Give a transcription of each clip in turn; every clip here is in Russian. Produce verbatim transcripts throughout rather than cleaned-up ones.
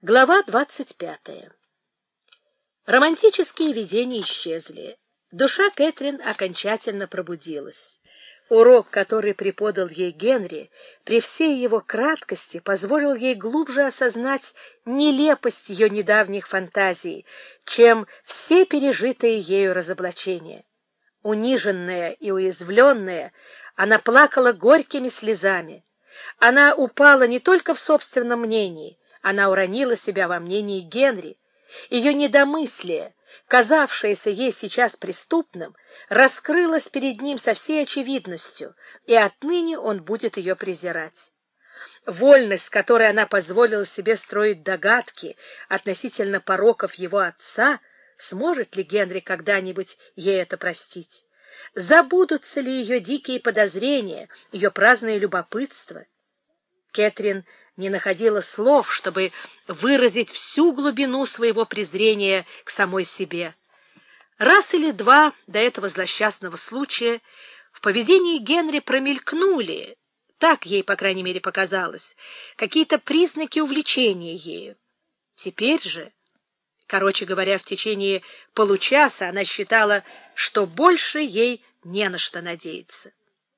Глава двадцать пятая. Романтические видения исчезли. Душа Кэтрин окончательно пробудилась. Урок, который преподал ей Генри, при всей его краткости позволил ей глубже осознать нелепость ее недавних фантазий, чем все пережитые ею разоблачения. Униженная и уязвленная, она плакала горькими слезами. Она упала не только в собственном мнении, она уронила себя во мнении Генри. Ее недомыслие, казавшееся ей сейчас преступным, раскрылось перед ним со всей очевидностью, и отныне он будет ее презирать. Вольность, с которой она позволила себе строить догадки относительно пороков его отца, сможет ли Генри когда-нибудь ей это простить? Забудутся ли ее дикие подозрения, ее праздное любопытство? Кэтрин не находила слов, чтобы выразить всю глубину своего презрения к самой себе. Раз или два до этого злосчастного случая в поведении Генри промелькнули, так ей, по крайней мере, показалось, какие-то признаки увлечения ею. Теперь же, короче говоря, в течение получаса она считала, что больше ей не на что надеяться.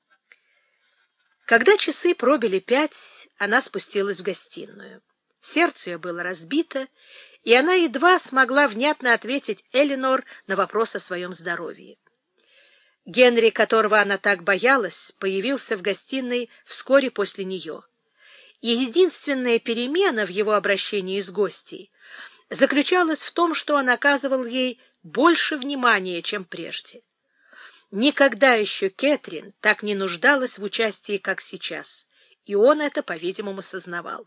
Когда часы пробили пять, она спустилась в гостиную. Сердце ее было разбито, и она едва смогла внятно ответить Элинор на вопрос о своем здоровье. Генри, которого она так боялась, появился в гостиной вскоре после нее. И единственная перемена в его обращении с гостьей заключалась в том, что он оказывал ей больше внимания, чем прежде. Никогда еще Кэтрин так не нуждалась в участии, как сейчас, и он это, по-видимому, сознавал.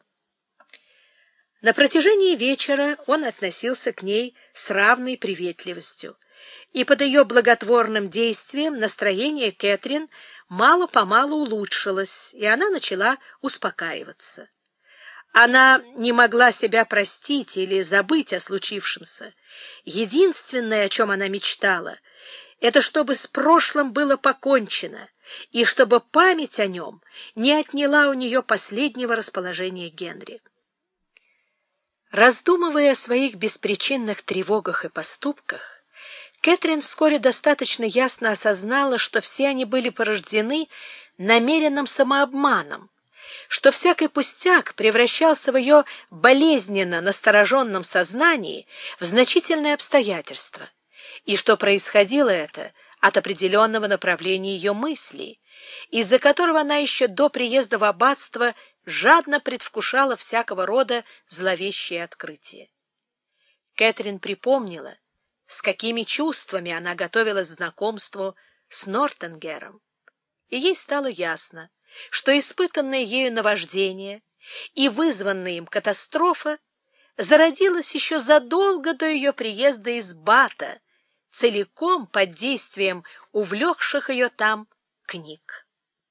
На протяжении вечера он относился к ней с равной приветливостью, и под ее благотворным действием настроение Кэтрин мало-помалу улучшилось, и она начала успокаиваться. Она не могла себя простить или забыть о случившемся. Единственное, о чем она мечтала, это чтобы с прошлым было покончено, и чтобы память о нем не отняла у нее последнего расположения Генри. Раздумывая о своих беспричинных тревогах и поступках, Кэтрин вскоре достаточно ясно осознала, что все они были порождены намеренным самообманом, что всякий пустяк превращался в ее болезненно настороженном сознании в значительное обстоятельство, и что происходило это от определенного направления ее мыслей, из-за которого она еще до приезда в аббатство жадно предвкушала всякого рода зловещие открытия. Кэтрин припомнила, с какими чувствами она готовилась к знакомству с Нортенгером, и ей стало ясно, что испытанное ею наваждение и вызванная им катастрофа зародилась еще задолго до ее приезда из Бата, целиком под действием увлекших ее там книг.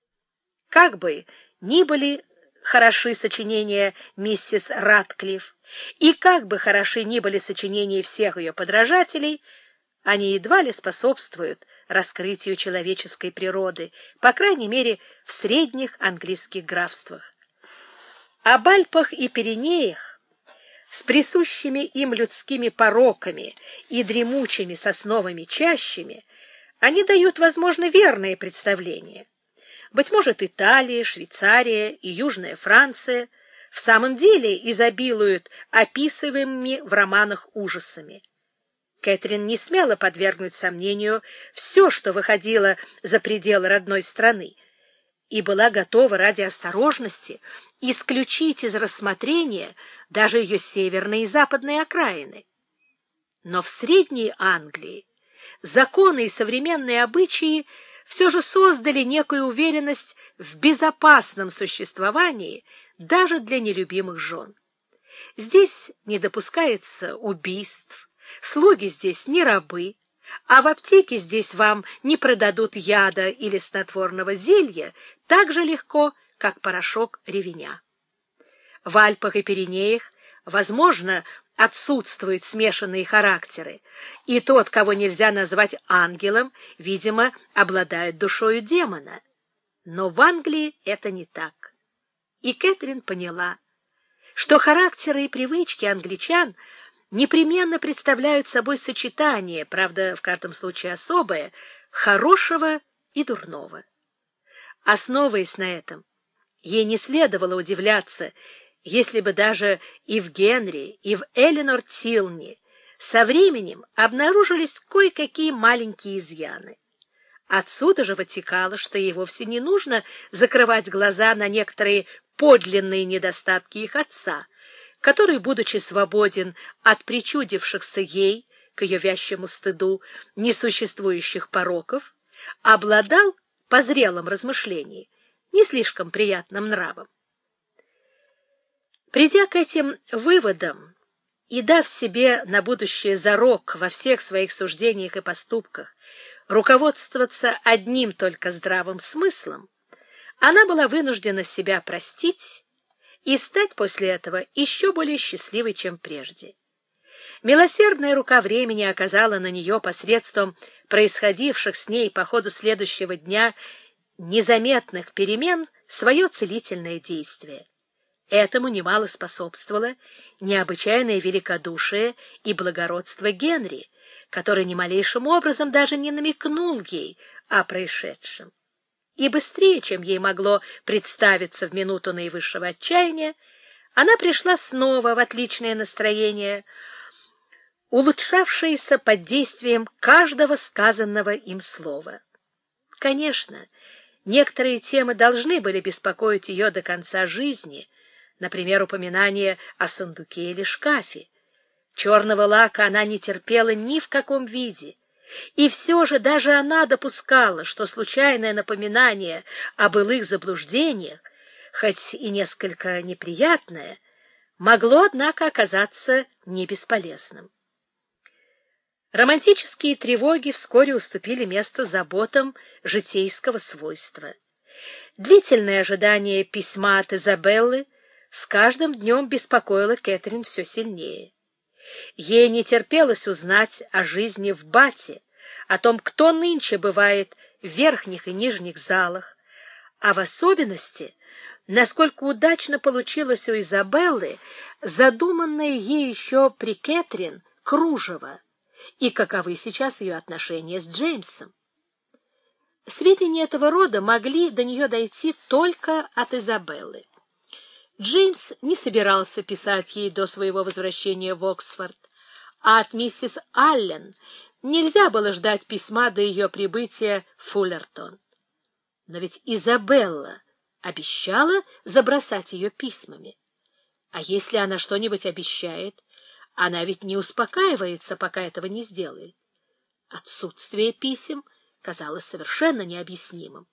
Как бы ни были хороши сочинения миссис Ратклифф, и как бы хороши ни были сочинения всех ее подражателей, они едва ли способствуют раскрытию человеческой природы, по крайней мере, в средних английских графствах. Об Альпах и Пиренеях с присущими им людскими пороками и дремучими сосновыми чащами они дают, возможно, верное представление. Быть может, Италия, Швейцария и Южная Франция в самом деле изобилуют описываемыми в романах ужасами. Кэтрин не смела подвергнуть сомнению все, что выходило за пределы родной страны, и была готова ради осторожности исключить из рассмотрения даже ее северные и западные окраины. Но в Средней Англии законы и современные обычаи все же создали некую уверенность в безопасном существовании даже для нелюбимых жен. Здесь не допускается убийств, слуги здесь не рабы, а в аптеке здесь вам не продадут яда или снотворного зелья так же легко, как порошок ревеня. В Альпах и Пиренеях, возможно, отсутствуют смешанные характеры, и тот, кого нельзя назвать ангелом, видимо, обладает душою демона. Но в Англии это не так. И Кэтрин поняла, что характеры и привычки англичан непременно представляют собой сочетание, правда, в каждом случае особое, хорошего и дурного. Основываясь на этом, ей не следовало удивляться, если бы даже и в Генри, и в Эленор Тилни со временем обнаружились кое-какие маленькие изъяны. Отсюда же вытекало, что ей вовсе не нужно закрывать глаза на некоторые подлинные недостатки их отца, который, будучи свободен от причудившихся ей, к ее вящему стыду, несуществующих пороков, обладал, по зрелом размышлении, не слишком приятным нравом. Придя к этим выводам и дав себе на будущее зарок во всех своих суждениях и поступках руководствоваться одним только здравым смыслом, она была вынуждена себя простить и стать после этого еще более счастливой, чем прежде. Милосердная рука времени оказала на нее посредством происходивших с ней по ходу следующего дня незаметных перемен свое целительное действие. Этому немало способствовало необычайное великодушие и благородство Генри, который ни малейшим образом даже не намекнул ей о происшедшем. И быстрее, чем ей могло представиться в минуту наивысшего отчаяния, она пришла снова в отличное настроение, улучшавшееся под действием каждого сказанного им слова. Конечно, некоторые темы должны были беспокоить ее до конца жизни, например, упоминание о сундуке или шкафе. Черного лака она не терпела ни в каком виде, и все же даже она допускала, что случайное напоминание о былых заблуждениях, хоть и несколько неприятное, могло, однако, оказаться не бесполезным. Романтические тревоги вскоре уступили место заботам житейского свойства. Длительное ожидание письма от Изабеллы с каждым днем беспокоило Кэтрин все сильнее. Ей не терпелось узнать о жизни в Бате, о том, кто нынче бывает в верхних и нижних залах, а в особенности, насколько удачно получилось у Изабеллы задуманное ей еще при Кэтрин кружево, и каковы сейчас ее отношения с Джеймсом. Сведения этого рода могли до нее дойти только от Изабеллы. Джеймс не собирался писать ей до своего возвращения в Оксфорд, а от миссис Аллен нельзя было ждать письма до ее прибытия в Фуллертон. Но ведь Изабелла обещала забросать ее письмами. А если она что-нибудь обещает, она ведь не успокаивается, пока этого не сделает. Отсутствие писем казалось совершенно необъяснимым.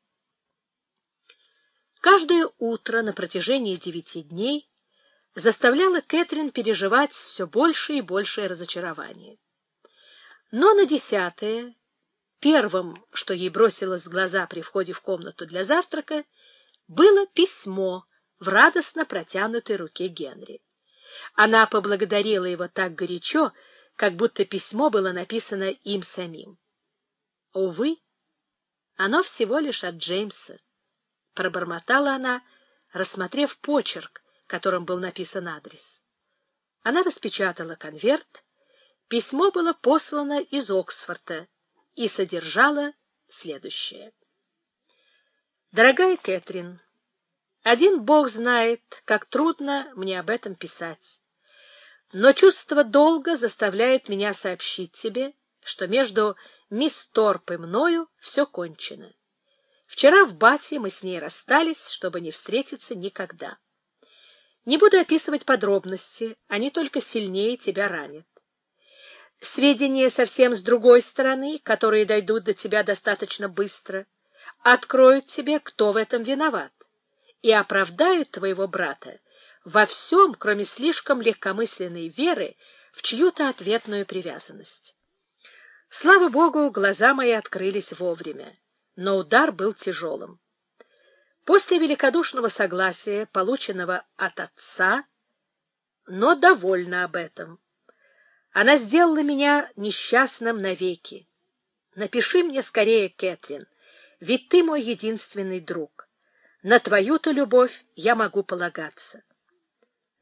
Каждое утро на протяжении девяти дней заставляло Кэтрин переживать все больше и большее разочарование. Но на десятое, первым, что ей бросилось в глаза при входе в комнату для завтрака, было письмо в радостно протянутой руке Генри. Она поблагодарила его так горячо, как будто письмо было написано им самим. Увы, оно всего лишь от Джеймса, — пробормотала она, рассмотрев почерк, которым был написан адрес. Она распечатала конверт. Письмо было послано из Оксфорда и содержало следующее. «Дорогая Кэтрин, один Бог знает, как трудно мне об этом писать. Но чувство долга заставляет меня сообщить тебе, что между мисс Торп и мною все кончено. Вчера в Бате мы с ней расстались, чтобы не встретиться никогда. Не буду описывать подробности, они только сильнее тебя ранят. Сведения совсем с другой стороны, которые дойдут до тебя достаточно быстро, откроют тебе, кто в этом виноват, и оправдают твоего брата во всем, кроме слишком легкомысленной веры в чью-то ответную привязанность. Слава Богу, глаза мои открылись вовремя, но удар был тяжелым. После великодушного согласия, полученного от отца, но довольна об этом. Она сделала меня несчастным навеки. Напиши мне скорее, Кэтрин, ведь ты мой единственный друг. На твою-то любовь я могу полагаться.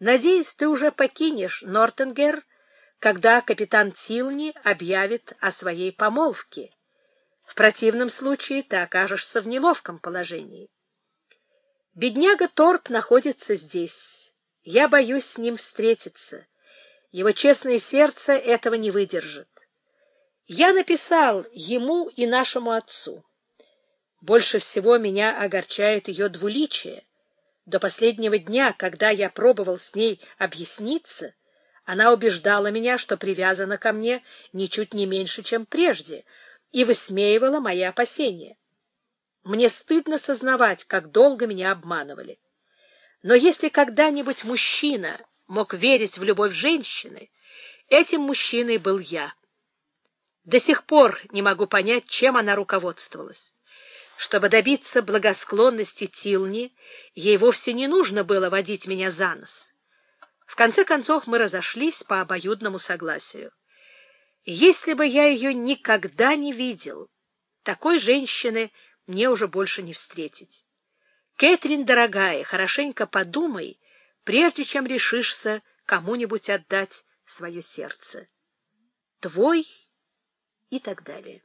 Надеюсь, ты уже покинешь Нортенгер, когда капитан Тилни объявит о своей помолвке. В противном случае ты окажешься в неловком положении. Бедняга Торп находится здесь. Я боюсь с ним встретиться. Его честное сердце этого не выдержит. Я написал ему и нашему отцу. Больше всего меня огорчает ее двуличие. До последнего дня, когда я пробовал с ней объясниться, она убеждала меня, что привязана ко мне ничуть не меньше, чем прежде, и высмеивала мои опасения. Мне стыдно сознавать, как долго меня обманывали. Но если когда-нибудь мужчина мог верить в любовь женщины, этим мужчиной был я. До сих пор не могу понять, чем она руководствовалась. Чтобы добиться благосклонности Тилни, ей вовсе не нужно было водить меня за нос. В конце концов мы разошлись по обоюдному согласию. Если бы я ее никогда не видел, такой женщины мне уже больше не встретить. Кэтрин, дорогая, хорошенько подумай, прежде чем решишься кому-нибудь отдать свое сердце. Твой и так далее.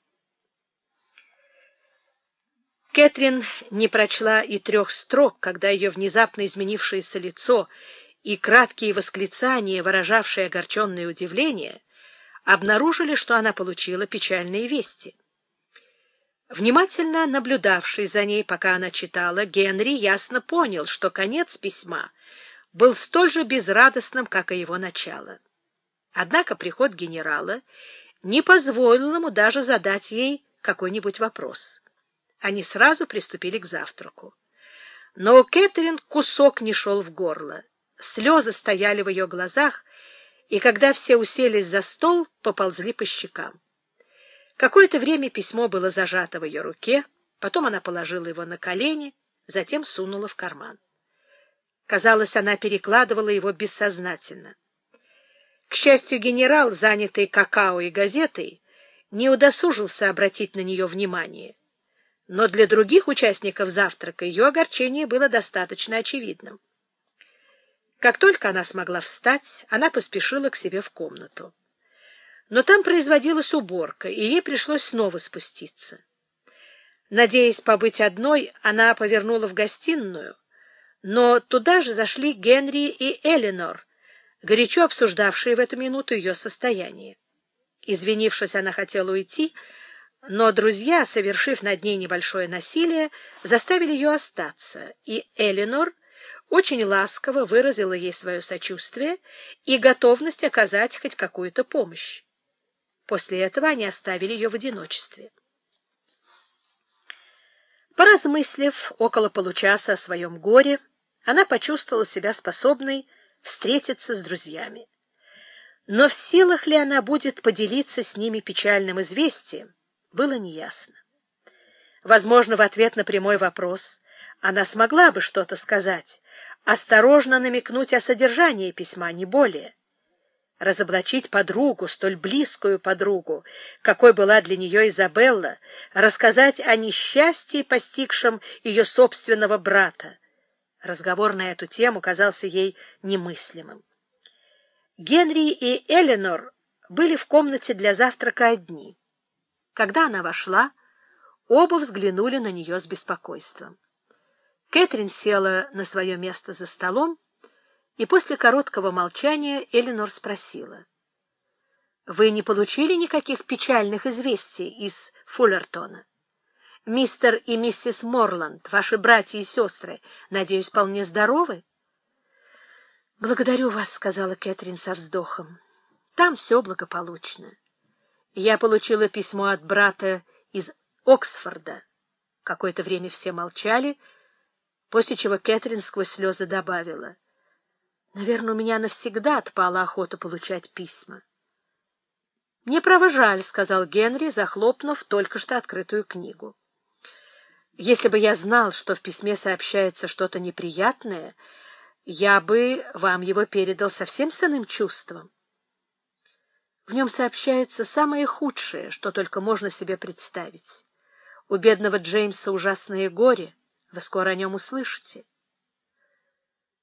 Кэтрин не прочла и трех строк, когда ее внезапно изменившееся лицо и краткие восклицания, выражавшие огорченное удивление, обнаружили, что она получила печальные вести. Внимательно наблюдавший за ней, пока она читала, Генри ясно понял, что конец письма был столь же безрадостным, как и его начало. Однако приход генерала не позволил ему даже задать ей какой-нибудь вопрос. Они сразу приступили к завтраку. Но у Кэтрин кусок не шел в горло. Слезы стояли в ее глазах, и когда все уселись за стол, поползли по щекам. Какое-то время письмо было зажато в ее руке, потом она положила его на колени, затем сунула в карман. Казалось, она перекладывала его бессознательно. К счастью, генерал, занятый какао и газетой, не удосужился обратить на нее внимание. Но для других участников завтрака ее огорчение было достаточно очевидным. Как только она смогла встать, она поспешила к себе в комнату. Но там производилась уборка, и ей пришлось снова спуститься. Надеясь побыть одной, она повернула в гостиную, но туда же зашли Генри и Эленор, горячо обсуждавшие в эту минуту ее состояние. Извинившись, она хотела уйти, но друзья, совершив над ней небольшое насилие, заставили ее остаться, и Эленор очень ласково выразила ей свое сочувствие и готовность оказать хоть какую-то помощь. После этого они оставили ее в одиночестве. Поразмыслив около получаса о своем горе, она почувствовала себя способной встретиться с друзьями. Но в силах ли она будет поделиться с ними печальным известием, было неясно. Возможно, в ответ на прямой вопрос она смогла бы что-то сказать, осторожно намекнуть о содержании письма, не более. Разоблачить подругу, столь близкую подругу, какой была для нее Изабелла, рассказать о несчастье, постигшем ее собственного брата. Разговор на эту тему казался ей немыслимым. Генри и Эленор были в комнате для завтрака одни. Когда она вошла, оба взглянули на нее с беспокойством. Кэтрин села на свое место за столом, и после короткого молчания Эленор спросила: «Вы не получили никаких печальных известий из Фуллертона? Мистер и миссис Морланд, ваши братья и сестры, надеюсь, вполне здоровы?» «Благодарю вас», — сказала Кэтрин со вздохом. «Там все благополучно. Я получила письмо от брата из Оксфорда». Какое-то время все молчали, после чего Кэтрин сквозь слезы добавила: «Наверное, у меня навсегда отпала охота получать письма». «Мне право жаль», — сказал Генри, захлопнув только что открытую книгу. «Если бы я знал, что в письме сообщается что-то неприятное, я бы вам его передал совсем с иным чувством. В нем сообщается самое худшее, что только можно себе представить. У бедного Джеймса ужасное горе, вы скоро о нем услышите».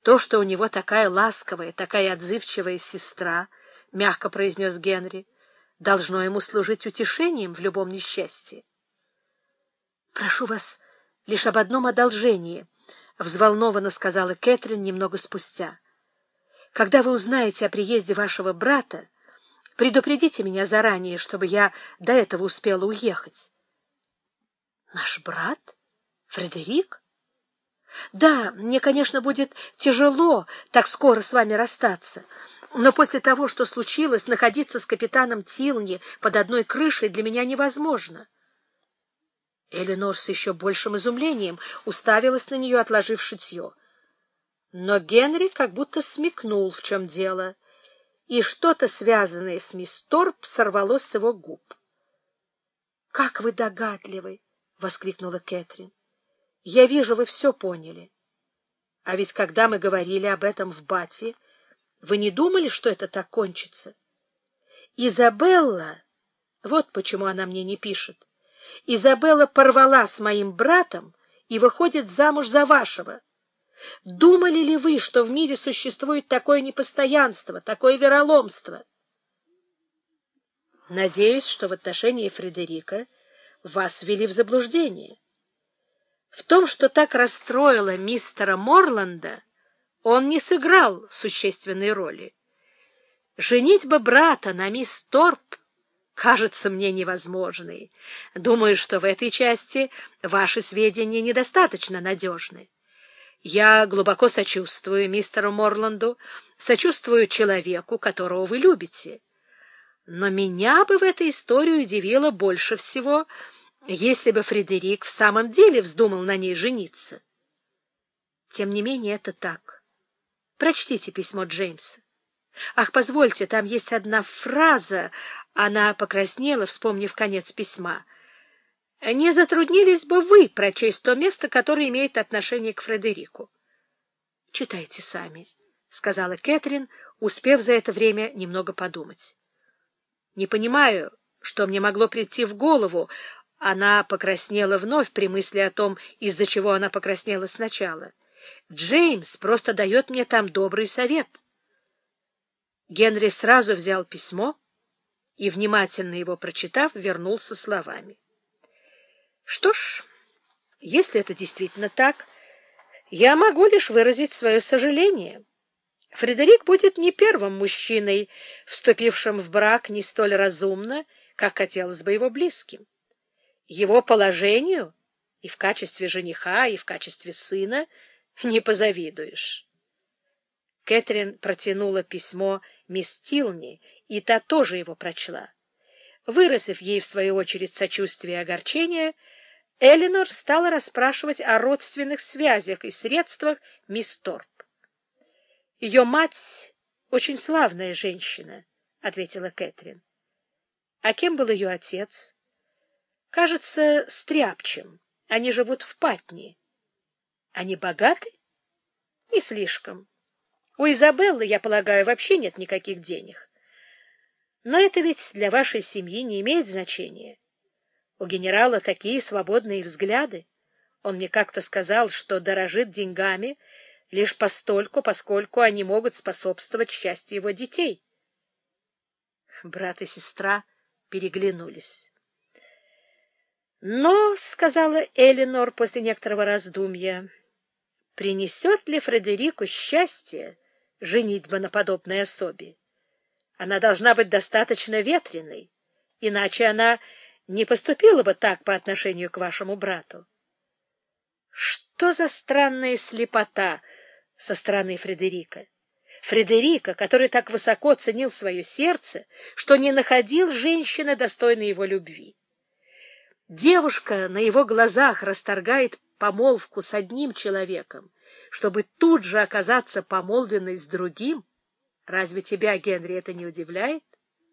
То, что у него такая ласковая, такая отзывчивая сестра, — мягко произнес Генри, — должно ему служить утешением в любом несчастье. — Прошу вас лишь об одном одолжении, — взволнованно сказала Кэтрин немного спустя. — Когда вы узнаете о приезде вашего брата, предупредите меня заранее, чтобы я до этого успела уехать. — Наш брат? Фредерик? Да, мне, конечно, будет тяжело так скоро с вами расстаться, но после того, что случилось, находиться с капитаном Тилни под одной крышей для меня невозможно. Эленор с еще большим изумлением уставилась на нее, отложив шитье. Но Генри как будто смекнул, в чем дело, и что-то, связанное с мисс Торп, сорвалось с его губ. — Как вы догадливы! — воскликнула Кэтрин. — Я вижу, вы все поняли. А ведь когда мы говорили об этом в Бате, вы не думали, что это так кончится? Изабелла, вот почему она мне не пишет, Изабелла порвала с моим братом и выходит замуж за вашего. Думали ли вы, что в мире существует такое непостоянство, такое вероломство? Надеюсь, что в отношении Фредерика вас ввели в заблуждение. В том, что так расстроило мистера Морланда, он не сыграл существенной роли. Женитьба брата на мисс Торп кажется мне невозможной. Думаю, что в этой части ваши сведения недостаточно надежны. Я глубоко сочувствую мистеру Морланду, сочувствую человеку, которого вы любите. Но меня бы в этой истории удивило больше всего, если бы Фредерик в самом деле вздумал на ней жениться. Тем не менее, это так. Прочтите письмо Джеймса. Ах, позвольте, там есть одна фраза. Она покраснела, вспомнив конец письма. Не затруднились бы вы прочесть то место, которое имеет отношение к Фредерику? — Читайте сами, — сказала Кэтрин, успев за это время немного подумать. — Не понимаю, что мне могло прийти в голову. Она покраснела вновь при мысли о том, из-за чего она покраснела сначала. Джеймс просто дает мне там добрый совет. Генри сразу взял письмо и, внимательно его прочитав, вернулся словами. — Что ж, если это действительно так, я могу лишь выразить свое сожаление. Фредерик будет не первым мужчиной, вступившим в брак не столь разумно, как хотелось бы его близким. Его положению и в качестве жениха, и в качестве сына не позавидуешь. Кэтрин протянула письмо мисс Тилни, и та тоже его прочла. Выразив ей, в свою очередь, сочувствие и огорчение, Эленор стала расспрашивать о родственных связях и средствах мисс Торп. — Ее мать очень славная женщина, — ответила Кэтрин. — А кем был ее отец? — Кажется, стряпчим. Они живут в Патни. — Они богаты? — Не слишком. У Изабеллы, я полагаю, вообще нет никаких денег. Но это ведь для вашей семьи не имеет значения. У генерала такие свободные взгляды. Он мне как-то сказал, что дорожит деньгами лишь постольку, поскольку они могут способствовать счастью его детей. Брат и сестра переглянулись. Но, — сказала Эленор после некоторого раздумья, — принесет ли Фредерику счастье женитьба на подобной особе? Она должна быть достаточно ветреной, иначе она не поступила бы так по отношению к вашему брату. Что за странная слепота со стороны Фредерика? Фредерика, который так высоко ценил свое сердце, что не находил женщины, достойной его любви. Девушка на его глазах расторгает помолвку с одним человеком, чтобы тут же оказаться помолвленной с другим. Разве тебя, Генри, это не удивляет?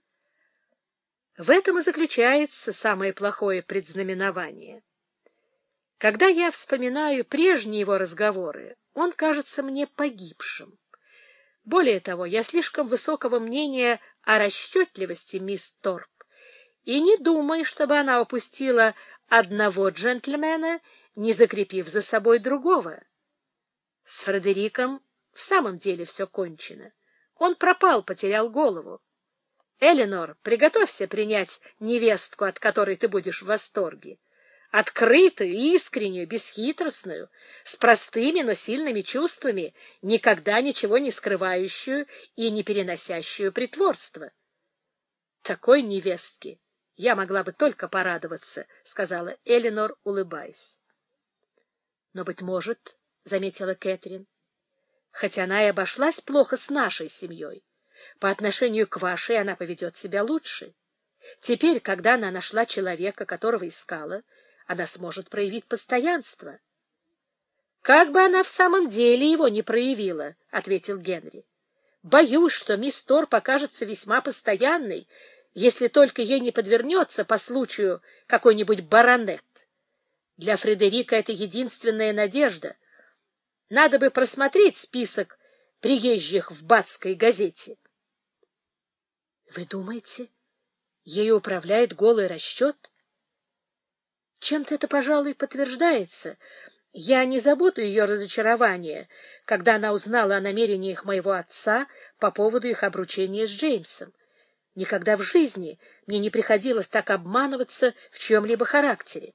В этом и заключается самое плохое предзнаменование. Когда я вспоминаю прежние его разговоры, он кажется мне погибшим. Более того, я слишком высокого мнения о расчетливости мисс Торп и не думаю, чтобы она упустила одного джентльмена, не закрепив за собой другого. С Фредериком в самом деле все кончено. Он пропал, потерял голову. Эленор, приготовься принять невестку, от которой ты будешь в восторге. Открытую, искреннюю, бесхитростную, с простыми, но сильными чувствами, никогда ничего не скрывающую и не переносящую притворство. Такой невестке я могла бы только порадоваться, — сказала Эленор, улыбаясь. — Но, быть может, — заметила Кэтрин, — хоть она и обошлась плохо с нашей семьей, по отношению к вашей она поведет себя лучше. Теперь, когда она нашла человека, которого искала, она сможет проявить постоянство. — Как бы она в самом деле его не проявила, — ответил Генри. — Боюсь, что мисс Тор покажется весьма постоянной, если только ей не подвернется по случаю какой-нибудь баронет. Для Фредерика это единственная надежда. Надо бы просмотреть список приезжих в Батской газете. — Вы думаете, ею управляет голый расчет? Чем-то это, пожалуй, подтверждается. Я не забуду ее разочарования, когда она узнала о намерениях моего отца по поводу их обручения с Джеймсом. Никогда в жизни мне не приходилось так обманываться в чьем-либо характере.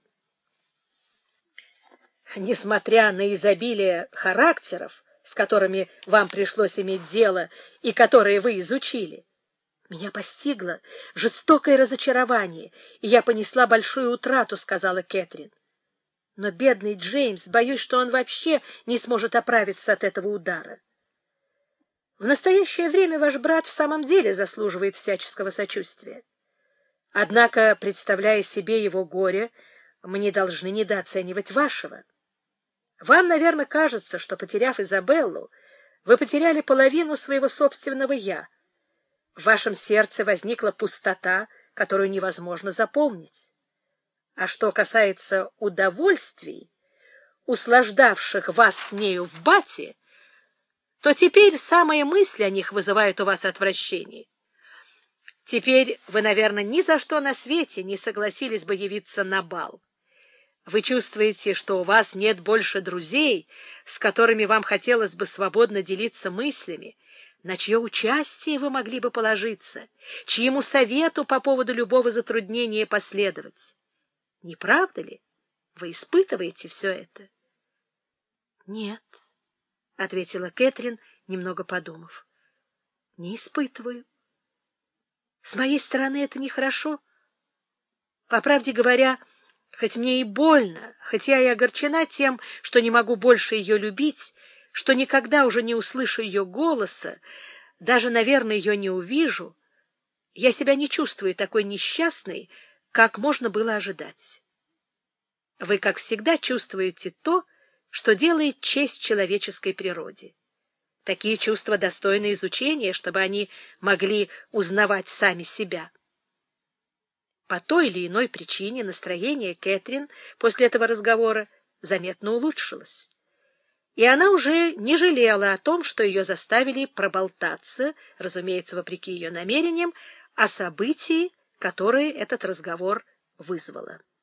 Несмотря на изобилие характеров, с которыми вам пришлось иметь дело и которые вы изучили, меня постигло жестокое разочарование, и я понесла большую утрату, — сказала Кэтрин. Но бедный Джеймс, боюсь, что он вообще не сможет оправиться от этого удара. В настоящее время ваш брат в самом деле заслуживает всяческого сочувствия. Однако, представляя себе его горе, мы не должны недооценивать вашего. Вам, наверное, кажется, что, потеряв Изабеллу, вы потеряли половину своего собственного «я». В вашем сердце возникла пустота, которую невозможно заполнить. А что касается удовольствий, услаждавших вас с нею в Бате, то теперь самые мысли о них вызывают у вас отвращение. Теперь вы, наверное, ни за что на свете не согласились бы явиться на бал. Вы чувствуете, что у вас нет больше друзей, с которыми вам хотелось бы свободно делиться мыслями, на чье участие вы могли бы положиться, чьему совету по поводу любого затруднения последовать. Не правда ли? Вы испытываете все это? — Нет, — ответила Кэтрин, немного подумав. — Не испытываю. С моей стороны это нехорошо. По правде говоря, хоть мне и больно, хоть я и огорчена тем, что не могу больше ее любить, что никогда уже не услышу ее голоса, даже, наверное, ее не увижу, я себя не чувствую такой несчастной, как можно было ожидать. Вы, как всегда, чувствуете то, что делает честь человеческой природе. Такие чувства достойны изучения, чтобы они могли узнавать сами себя. По той или иной причине настроение Кэтрин после этого разговора заметно улучшилось. И она уже не жалела о том, что ее заставили проболтаться, разумеется, вопреки ее намерениям, о событии, которое этот разговор вызвало.